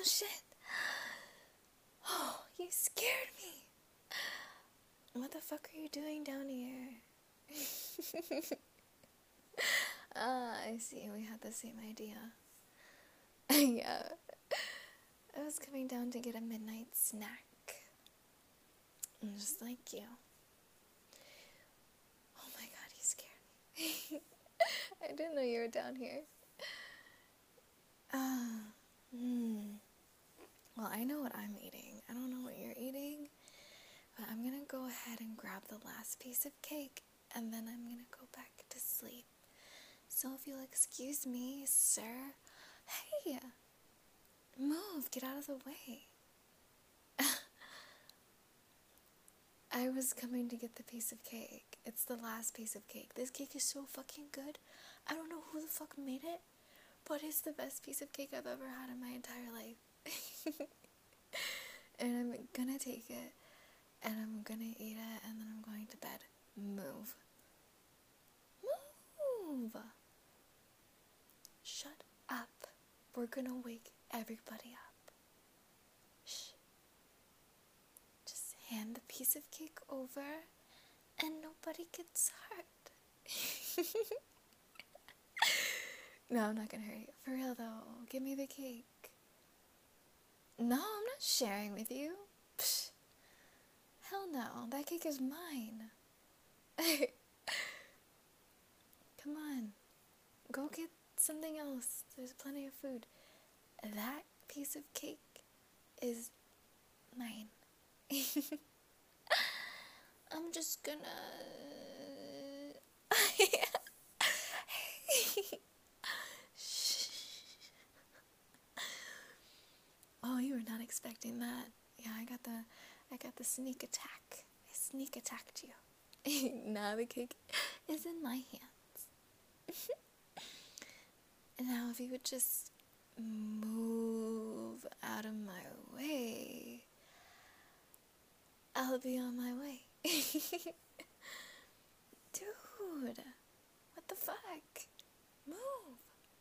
shit. Oh, you scared me. What the fuck are you doing down here? I see. We had the same idea. Yeah. I was coming down to get a midnight snack. Just like you. Oh my god, you scared me. I didn't know you were down here. Well, I know what I'm eating. I don't know what you're eating. But I'm gonna go ahead and grab the last piece of cake. And then I'm gonna go back to sleep. So if you'll excuse me, sir. Hey! Move! Get out of the way. I was coming to get the piece of cake. It's the last piece of cake. This cake is so fucking good. I don't know who the fuck made it, but it's the best piece of cake I've ever had in my entire life. And I'm gonna take it, and I'm gonna eat it, and then I'm going to bed. Move. Move! Shut up. We're gonna wake everybody up. Shh. Just hand the piece of cake over, and nobody gets hurt. No, I'm not gonna hurt you. For real though, give me the cake. No, I'm not sharing with you. Psh. Hell no, that cake is mine. Come on, go get something else. There's plenty of food. That piece of cake is mine. I'm just gonna... Oh, you were not expecting that. Yeah, I got the sneak attack. I sneak attacked you. Now the cake is in my hands. And now if you would just move out of my way, I'll be on my way. Dude, what the fuck? Move.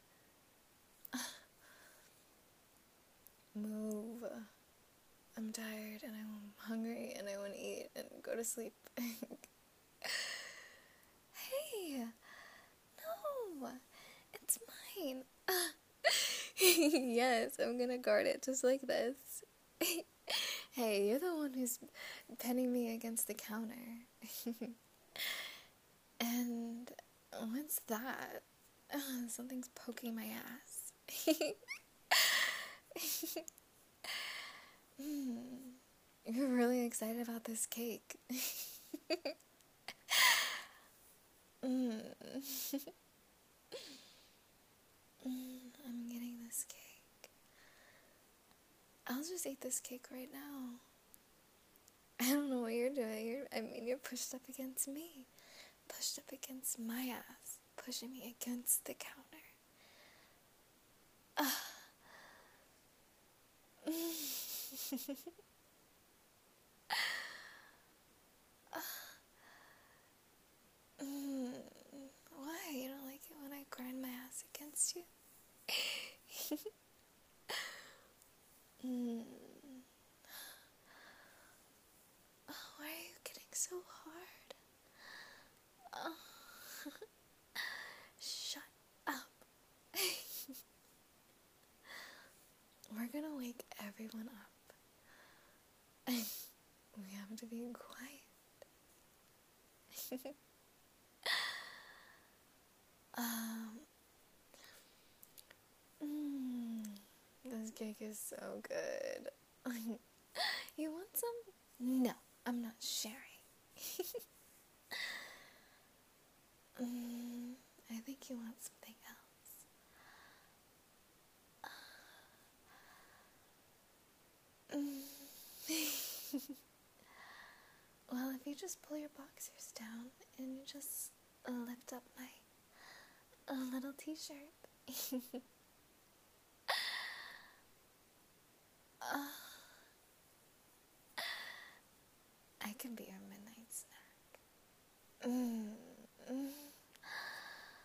Move. I'm tired and I'm hungry and I want to eat and go to sleep. Hey, no, it's mine. Yes, I'm gonna guard it just like this. Hey, you're the one who's penning me against the counter. And what's that? Something's poking my ass. You're really excited about this cake. I'm getting this cake. I'll just eat this cake right now. I don't know what you're doing. You're pushed up against me. Pushed up against my ass. Pushing me against the counter. Why? You don't like it when I grind my ass against you? Why are you getting so hard? Shut up. We're gonna wake everyone up. We have to be quiet. This cake is so good. You want some? No, I'm not sharing. I think you want something else. Well, if you just pull your boxers down and you just lift up my little t-shirt. I can be your midnight snack.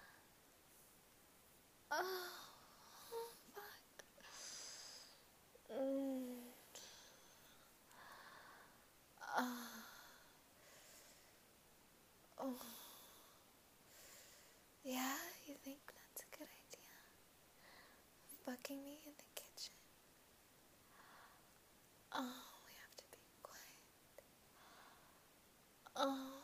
Oh, fuck. fucking me in the kitchen? Oh, we have to be quiet. Oh.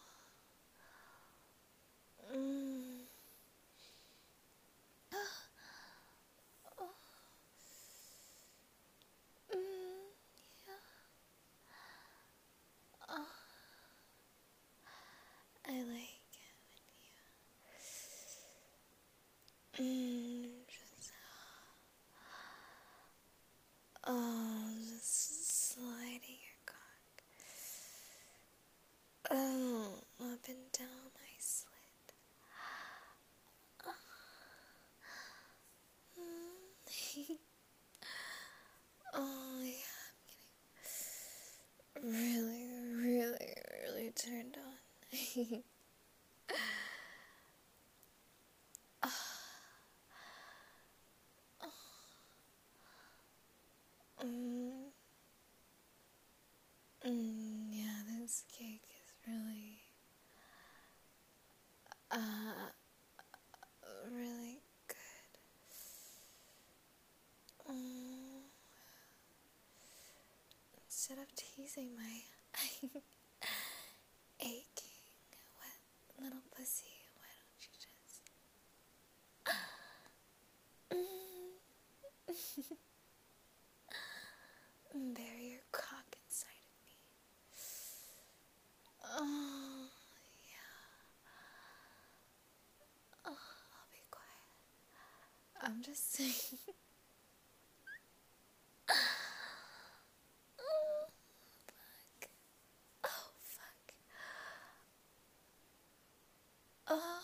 Oh. Yeah. Oh. I like it when you just just sliding your cock up and down my slit. Oh yeah, I'm getting really, really, really turned on. Yeah, this cake is really, really good. Instead of teasing my aching, wet little pussy, why don't you just bury your cock inside of me? Oh, yeah. Oh, I'll be quiet. I'm just saying. Oh, fuck. Oh, fuck. Oh.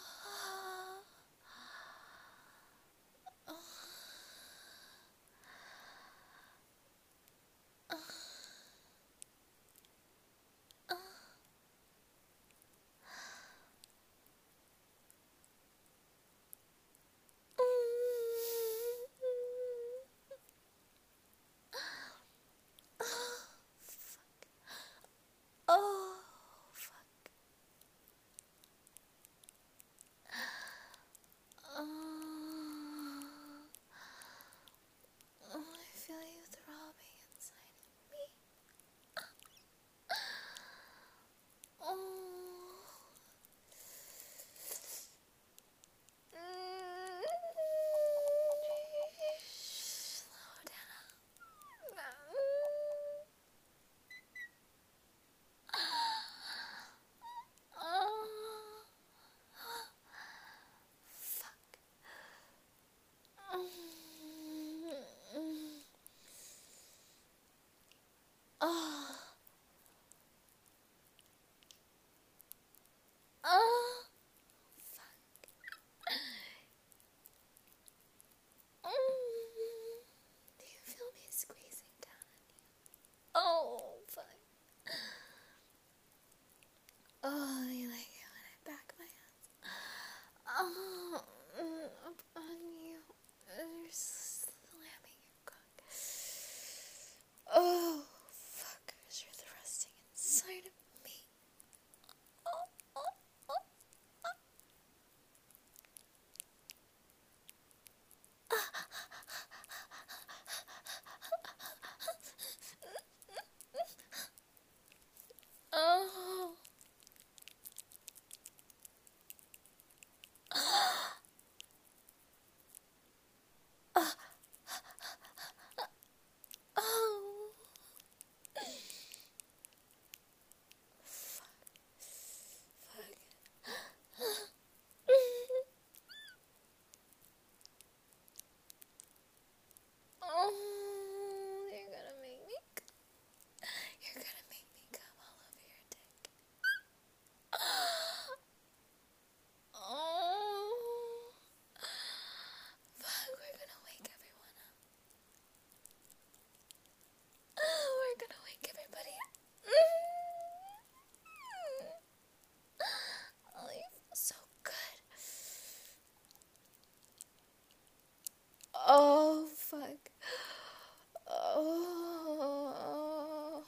Oh. Oh, fuck. Oh, I feel you throbbing inside of me. Oh. Slow down. Oh. Fuck. Oh. Oh. Do you feel me squeezing down on you? Oh, fuck. Oh, you like it when I back my hands? Oh, up on you. You're slamming your cock. Oh, fuckers, you're thrusting inside of me. Oh, oh, oh, oh. Oh. Oh. Oh, you're gonna make me you're gonna make me come all over your dick. Oh, fuck, we're gonna wake everyone up. We're gonna wake everybody up. Oh, you feel so good. Oh, fuck. Oh.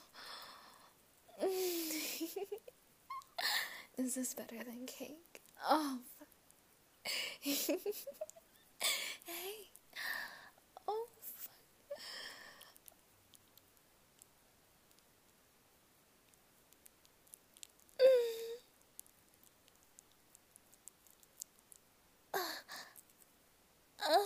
Is this better than cake? Oh, fuck. Hey. Oh, Uh,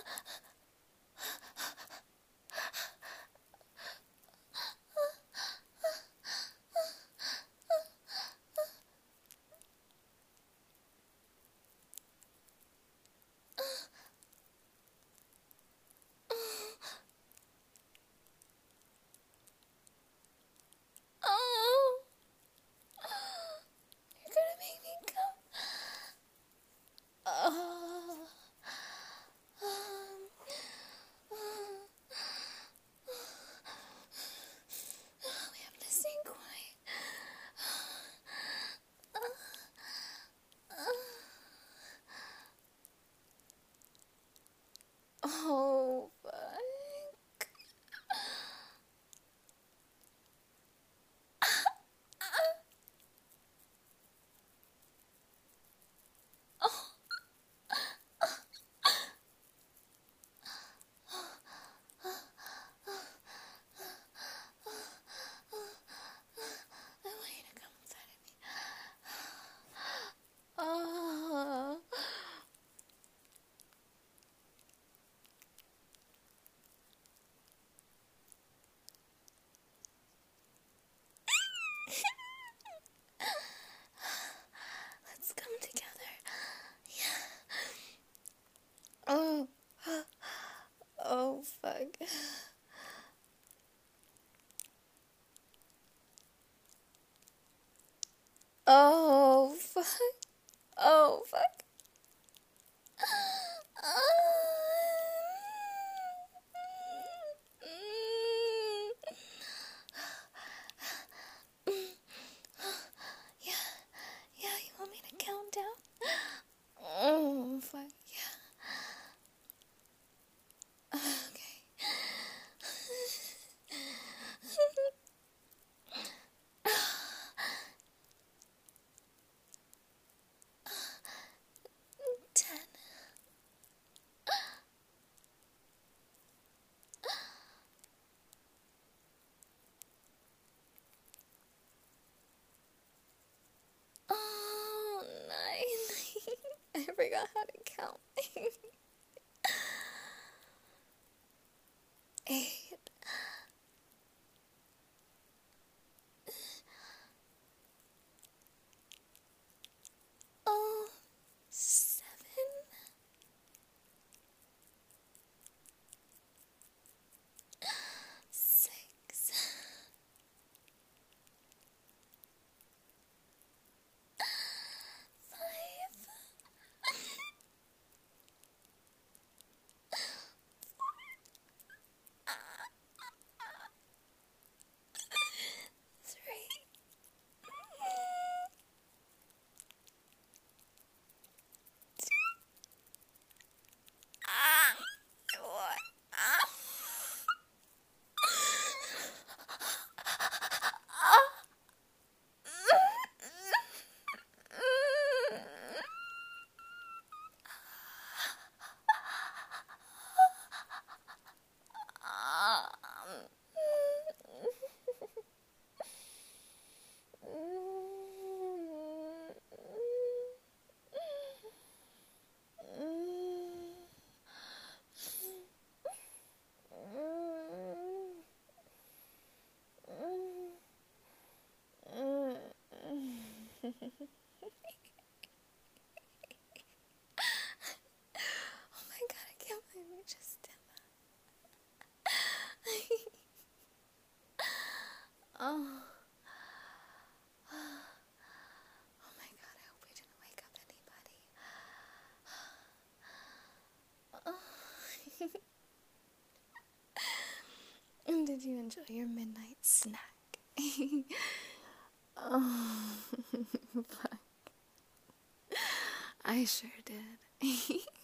oh, you're gonna make me come. Oh, we have to stay quiet. Oh, fuck. I want you to come inside of me. Oh. Let's come together. Yeah. Oh. Oh, fuck. Oh, fuck. Oh, fuck. Yeah, yeah, you want me to count down? Oh, fuck, yeah. Okay. 10. Oh, 9. I forgot how to count. 8. Oh, 7. 6. 5. 3. 2. What? Oh my god, I can't believe we just did that. Oh. Oh my god, I hope we didn't wake up anybody. And did you enjoy your midnight snack? Oh, fuck. I sure did.